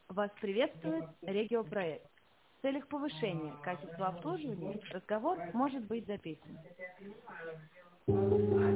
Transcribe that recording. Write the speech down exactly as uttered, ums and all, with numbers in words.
Вас приветствует Региопроект. В целях повышения качества обслуживания разговор может быть записан.